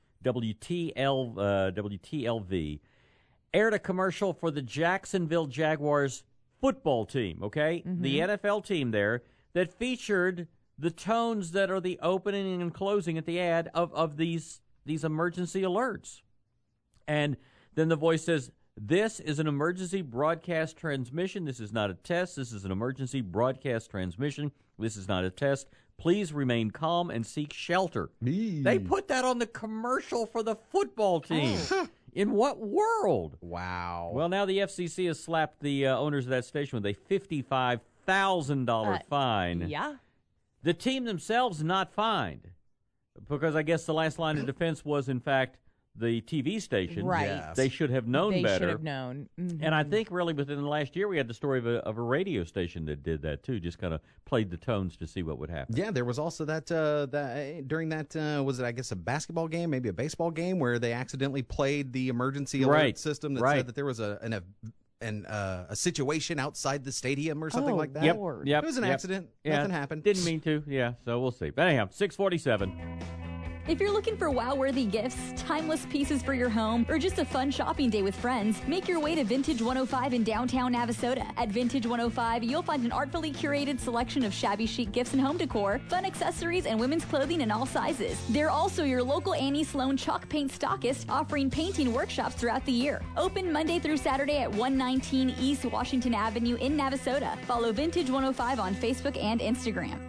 WTLV, aired a commercial for the Jacksonville Jaguars football team, okay? Mm-hmm. The NFL team there that featured the tones that are the opening and closing at the ad of these emergency alerts. And then the voice says, "This is an emergency broadcast transmission. This is not a test. This is an emergency broadcast transmission. This is not a test. Please remain calm and seek shelter." They put that on the commercial for the football team. In what world? Wow. Well, now the FCC has slapped the owners of that station with a $55,000 fine. Yeah. The team themselves not fined because I guess the last line of defense was, in fact, the TV station. Right. Yes. They should have known better. They should have known. Mm-hmm. And I think really within the last year we had the story of a radio station that did that too, just kind of played the tones to see what would happen. Yeah, there was also that during that, was it, I guess, a basketball game, maybe a baseball game, where they accidentally played the emergency alert system that said that there was a situation outside the stadium or something like that. Yep. It was an accident. Nothing happened. Didn't mean to. Yeah, so we'll see. But anyhow, 6:47. If you're looking for wow-worthy gifts, timeless pieces for your home, or just a fun shopping day with friends, make your way to Vintage 105 in downtown Navasota. At Vintage 105, you'll find an artfully curated selection of shabby chic gifts and home decor, fun accessories, and women's clothing in all sizes. They're also your local Annie Sloan chalk paint stockist, offering painting workshops throughout the year. Open Monday through Saturday at 119 East Washington Avenue in Navasota. Follow Vintage 105 on Facebook and Instagram.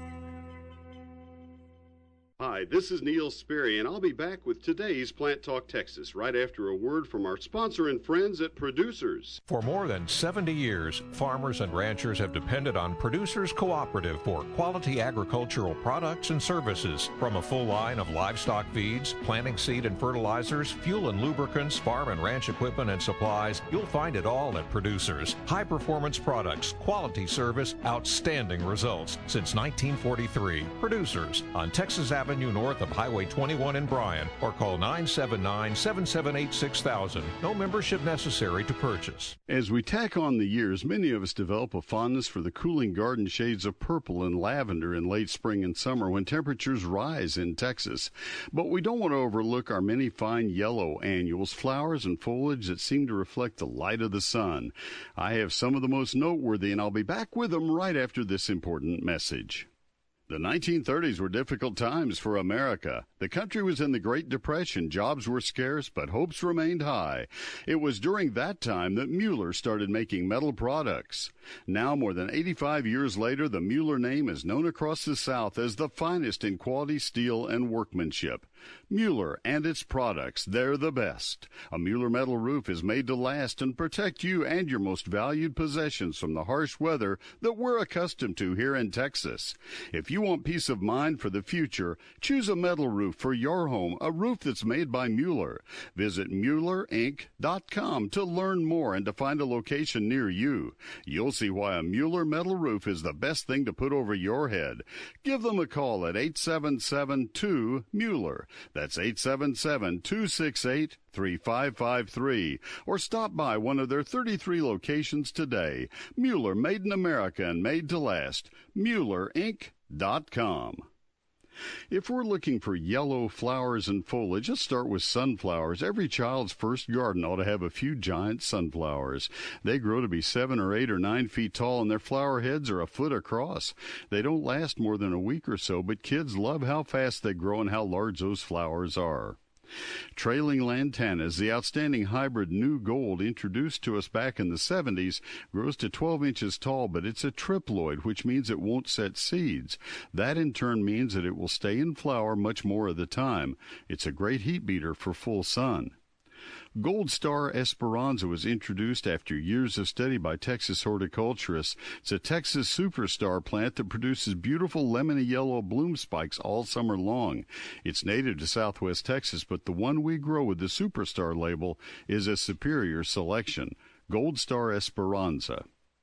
Hi, this is Neil Sperry, and I'll be back with today's Plant Talk Texas right after a word from our sponsor and friends at Producers. For more than 70 years, farmers and ranchers have depended on Producers Cooperative for quality agricultural products and services. From a full line of livestock feeds, planting seed and fertilizers, fuel and lubricants, farm and ranch equipment and supplies, you'll find it all at Producers. High-performance products, quality service, outstanding results. Since 1943, Producers on Texas Avenue north of Highway 21 in Bryan, or call 979-778-6000. No membership necessary to purchase. As we tack on the years, many of us develop a fondness for the cooling garden shades of purple and lavender in late spring and summer when temperatures rise in Texas. But we don't want to overlook our many fine yellow annuals, flowers and foliage that seem to reflect the light of the sun. I have some of the most noteworthy, and I'll be back with them right after this important message. The 1930s were difficult times for America. The country was in the Great Depression. Jobs were scarce, but hopes remained high. It was during that time that Mueller started making metal products. Now, more than 85 years later, the Mueller name is known across the South as the finest in quality steel and workmanship. Mueller and its products, they're the best. A Mueller metal roof is made to last and protect you and your most valued possessions from the harsh weather that we're accustomed to here in Texas. If you want peace of mind for the future, choose a metal roof for your home, a roof that's made by Mueller. Visit MuellerInc.com to learn more and to find a location near you. You'll see why a Mueller metal roof is the best thing to put over your head. Give them a call at 877-2-MUELLER. That's 877-268-3553. Or stop by one of their 33 locations today. Mueller, made in America and made to last. MuellerInc.com. If we're looking for yellow flowers and foliage, let's start with sunflowers. Every child's first garden ought to have a few giant sunflowers. They grow to be 7 or 8 or 9 feet tall, and their flower heads are a foot across. They don't last more than a week or so, but kids love how fast they grow and how large those flowers are. Trailing lantanas, the outstanding hybrid new gold introduced to us back in the 70s, grows to 12 inches tall, but it's a triploid, which means it won't set seeds. That in turn means that it will stay in flower much more of the time. It's a great heat beater for full sun. Gold Star Esperanza was introduced after years of study by Texas horticulturists. It's a Texas superstar plant that produces beautiful lemony yellow bloom spikes all summer long. It's native to southwest Texas, but the one we grow with the superstar label is a superior selection. Gold Star Esperanza.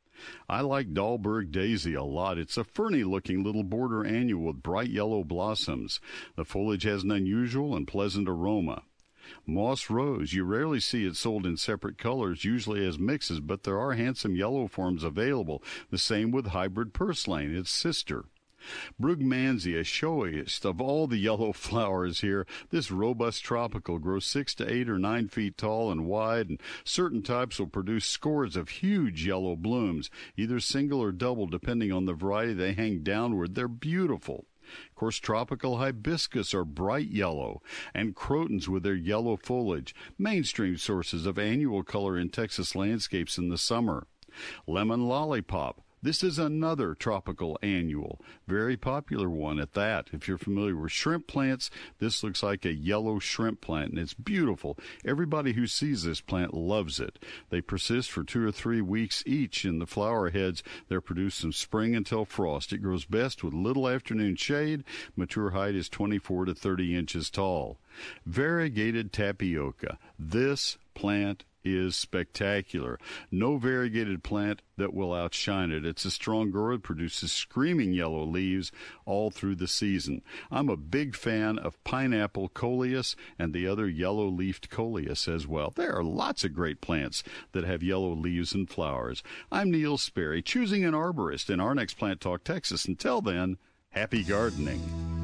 I like Dahlberg Daisy a lot. It's a ferny-looking little border annual with bright yellow blossoms. The foliage has an unusual and pleasant aroma. Moss Rose, you rarely see it sold in separate colors, usually as mixes, but there are handsome yellow forms available. The same with hybrid purslane, its sister. Brugmansia, showiest of all the yellow flowers here. This robust tropical grows 6 to 8 or 9 feet tall and wide, and certain types will produce scores of huge yellow blooms, either single or double, depending on the variety. They hang downward. They're beautiful. Of course, tropical hibiscus are bright yellow, and crotons with their yellow foliage, mainstream sources of annual color in Texas landscapes in the summer. Lemon lollipop. This is another tropical annual, very popular one at that. If you're familiar with shrimp plants, this looks like a yellow shrimp plant, and it's beautiful. Everybody who sees this plant loves it. They persist for 2 or 3 weeks each in the flower heads. They're produced from spring until frost. It grows best with little afternoon shade. Mature height is 24 to 30 inches tall. Variegated tapioca. This plant is spectacular. No variegated plant that will outshine it. It's a strong grower. It produces screaming yellow leaves all through the season. I'm a big fan of pineapple coleus and the other yellow-leafed coleus as well. There are lots of great plants that have yellow leaves and flowers. I'm Neil Sperry, choosing an arborist in our next Plant Talk Texas. Until then, happy gardening.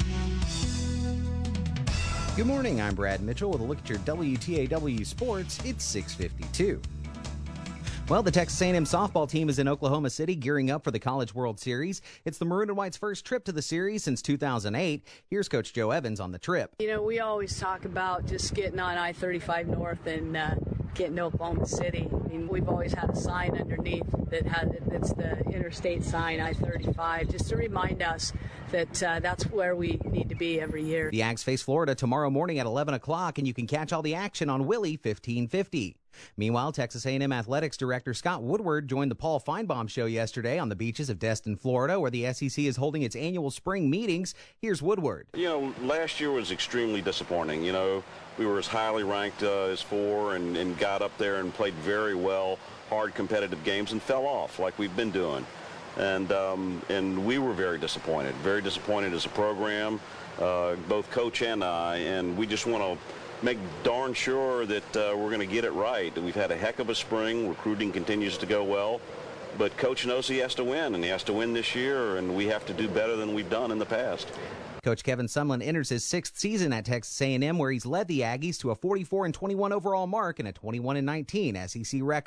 Good morning, I'm Brad Mitchell with a look at your WTAW sports. It's 6:52. Well, the Texas A&M softball team is in Oklahoma City gearing up for the College World Series. It's the Maroon and White's first trip to the series since 2008. Here's Coach Joe Evans on the trip. You know, we always talk about just getting on I-35 North and getting to Oklahoma City. I mean, we've always had a sign underneath that's the interstate sign, I-35, just to remind us that that's where we need to be every year. The Ags face Florida tomorrow morning at 11 o'clock, and you can catch all the action on Willie 1550. Meanwhile, Texas A&M Athletics Director Scott Woodward joined the Paul Feinbaum Show yesterday on the beaches of Destin, Florida, where the SEC is holding its annual spring meetings. Here's Woodward. You know, last year was extremely disappointing. You know, we were as highly ranked as 4 and got up there and played very well, hard competitive games, and fell off like we've been doing. And we were very disappointed as a program, both coach and I, and we just want to make darn sure that we're going to get it right. We've had a heck of a spring. Recruiting continues to go well. But Coach knows he has to win, and he has to win this year, and we have to do better than we've done in the past. Coach Kevin Sumlin enters his 6th season at Texas A&M, where he's led the Aggies to a 44-21 overall mark and a 21-19 SEC record.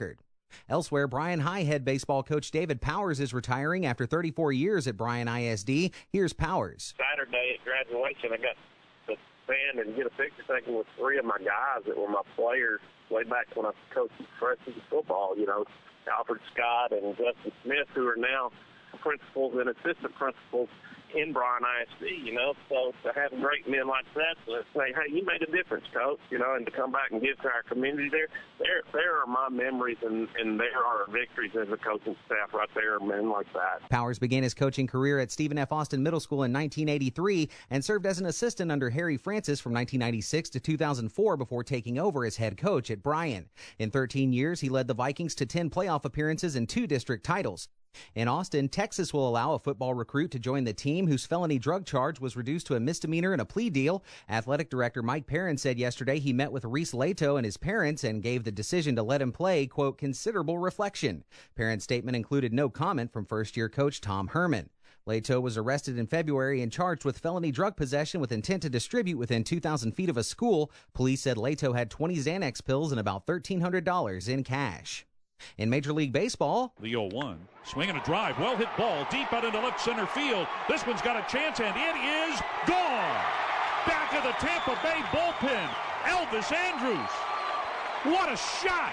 Elsewhere, Bryan High head baseball coach David Powers is retiring after 34 years at Bryan ISD. Here's Powers. Saturday at graduation, I got to stand and get a picture taken with 3 of my guys that were my players way back when I coached freshman football, Alfred Scott and Justin Smith, who are now principals and assistant principals in Bryan ISD, so to have great men like that to say, hey, you made a difference, coach, and to come back and give to our community there are my memories, and there are our victories as a coaching staff right there, men like that. Powers began his coaching career at Stephen F. Austin Middle School in 1983 and served as an assistant under Harry Francis from 1996 to 2004 before taking over as head coach at Bryan. In 13 years, he led the Vikings to 10 playoff appearances and 2 district titles. In Austin, Texas will allow a football recruit to join the team whose felony drug charge was reduced to a misdemeanor in a plea deal. Athletic director Mike Perrin said yesterday he met with Reese Leto and his parents and gave the decision to let him play, quote, considerable reflection. Perrin's statement included no comment from first-year coach Tom Herman. Leto was arrested in February and charged with felony drug possession with intent to distribute within 2,000 feet of a school. Police said Leto had 20 Xanax pills and about $1,300 in cash. In Major League Baseball, the 0-1, swing and a drive, well hit ball deep out into left center field. This one's got a chance, and it is gone. Back of the Tampa Bay bullpen, Elvis Andrus. What a shot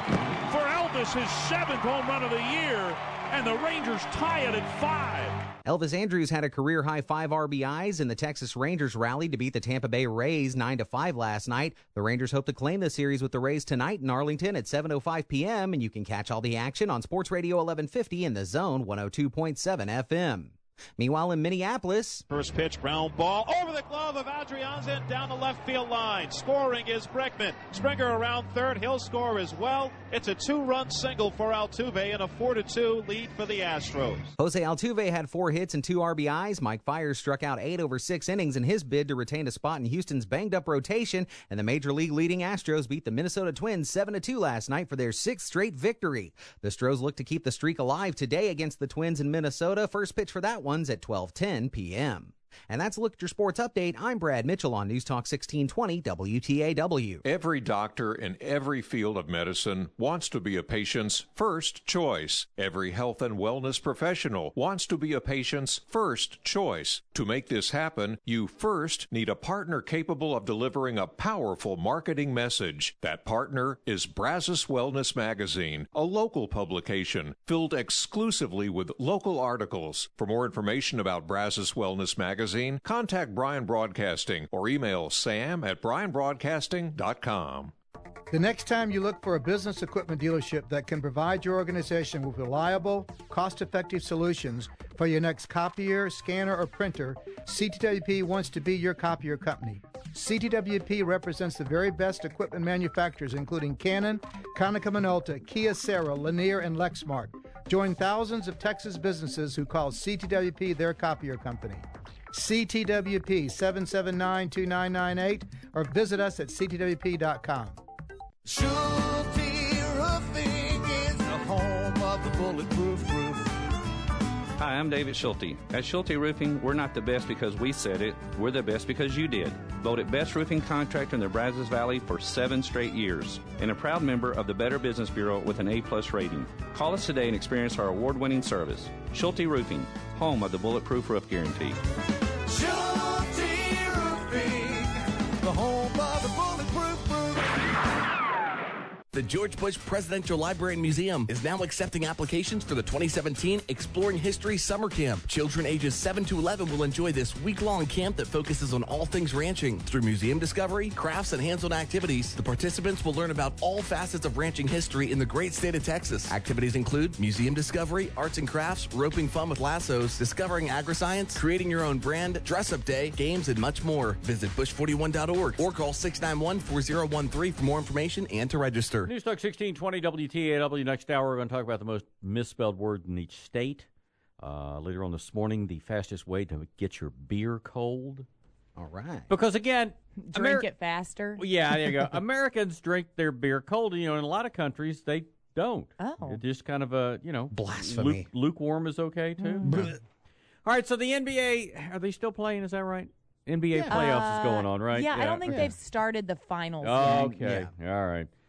for Elvis, his 7th home run of the year, and the Rangers tie it at 5. Elvis Andrus had a career-high 5 RBIs, and the Texas Rangers rallied to beat the Tampa Bay Rays 9-5 last night. The Rangers hope to claim the series with the Rays tonight in Arlington at 7:05 p.m., and you can catch all the action on Sports Radio 1150 in the Zone 102.7 FM. Meanwhile, in Minneapolis, first pitch, ground ball over the glove of Adrianza down the left field line. Scoring is Breckman. Springer around third. He'll score as well. It's a 2-run single for Altuve and a 4-2 lead for the Astros. Jose Altuve had 4 hits and 2 RBIs. Mike Fiers struck out 8 over 6 innings in his bid to retain a spot in Houston's banged-up rotation, and the Major League leading Astros beat the Minnesota Twins 7-2 last night for their 6th straight victory. The Stros look to keep the streak alive today against the Twins in Minnesota. First pitch for that one's at 12:10 p.m. And that's a look at your sports update. I'm Brad Mitchell on News Talk 1620 WTAW. Every doctor in every field of medicine wants to be a patient's first choice. Every health and wellness professional wants to be a patient's first choice. To make this happen, you first need a partner capable of delivering a powerful marketing message. That partner is Brazos Wellness Magazine, a local publication filled exclusively with local articles. For more information about Brazos Wellness Magazine, contact Bryan Broadcasting or email sam@bryanbroadcasting.com. The next time you look for a business equipment dealership that can provide your organization with reliable, cost-effective solutions for your next copier, scanner, or printer, CTWP wants to be your copier company. CTWP represents the very best equipment manufacturers, including Canon, Konica Minolta, Kyocera, Lanier, and Lexmark. Join thousands of Texas businesses who call CTWP their copier company. CTWP 779-2998 or visit us at ctwp.com. Schulte Roofing is the home of the bulletproof roof. Hi, I'm David Schulte. At Schulte Roofing, we're not the best because we said it. We're the best because you did. Voted Best Roofing Contractor in the Brazos Valley for 7 straight years. And a proud member of the Better Business Bureau with an A+ rating. Call us today and experience our award-winning service. Schulte Roofing, home of the Bulletproof Roof Guarantee. Schulte Roofing, the home of the bulletproof roof. The George Bush Presidential Library and Museum is now accepting applications for the 2017 Exploring History Summer Camp. Children ages 7 to 11 will enjoy this week-long camp that focuses on all things ranching. Through museum discovery, crafts, and hands-on activities, the participants will learn about all facets of ranching history in the great state of Texas. Activities include museum discovery, arts and crafts, roping fun with lassos, discovering agri-science, creating your own brand, dress-up day, games, and much more. Visit bush41.org or call 691-4013 for more information and to register. News Talk 1620 WTAW. Next hour, we're going to talk about the most misspelled word in each state. Later on this morning, the fastest way to get your beer cold. All right. Because, again, drink it faster. Yeah, there you go. Americans drink their beer cold. You know, in a lot of countries, they don't. Oh. It's just kind of a, blasphemy. Lukewarm is okay, too. All right, so the NBA, are they still playing? Is that right? NBA playoffs is going on, right? Yeah, I don't think they've started the finals yet. yet. Okay, all right.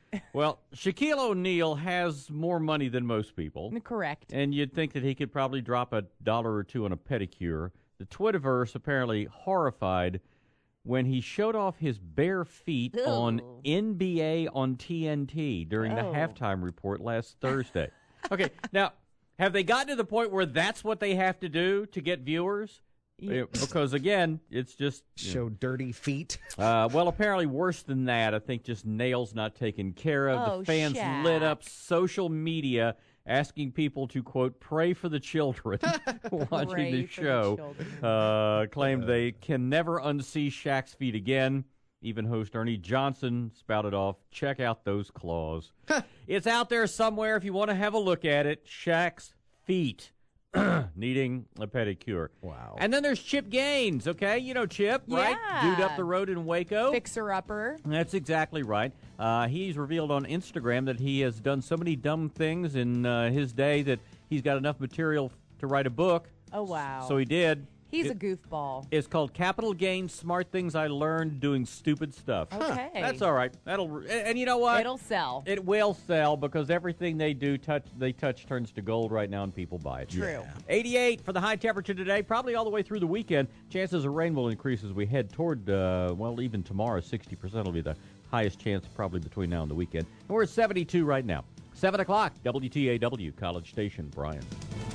Well, Shaquille O'Neal has more money than most people. Correct. And you'd think that he could probably drop $1 or $2 on a pedicure. The Twitterverse apparently horrified when he showed off his bare feet on NBA on TNT during the halftime report last Thursday. Okay, now, have they gotten to the point where that's what they have to do to get viewers? Yeah. Because, again, it's just... Show dirty feet. Well, apparently worse than that. I think just nails not taken care of. The fans lit up social media asking people to, quote, pray for the children watching the show. Claimed they can never unsee Shaq's feet again. Even host Ernie Johnson spouted off, check out those claws. It's out there somewhere if you want to have a look at it. Shaq's feet. Needing a pedicure. Wow. And then there's Chip Gaines, okay? You know Chip, right? Dude up the road in Waco. Fixer-upper. That's exactly right. He's revealed on Instagram that he has done so many dumb things in his day that he's got enough material to write a book. Oh, wow. So he did. He's a goofball. It's called Capital Gains, Smart Things I Learned Doing Stupid Stuff. Okay. That's all right. And you know what? It'll sell. It will sell because everything they touch turns to gold right now and people buy it. True. 88 for the high temperature today, probably all the way through the weekend. Chances of rain will increase as we head toward, even tomorrow, 60% will be the highest chance probably between now and the weekend. And we're at 72 right now. 7 o'clock, WTAW, College Station, Bryan.